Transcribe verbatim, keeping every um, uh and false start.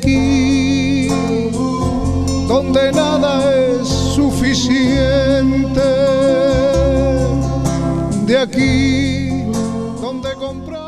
aquí, donde nada es suficiente, de aquí donde comprar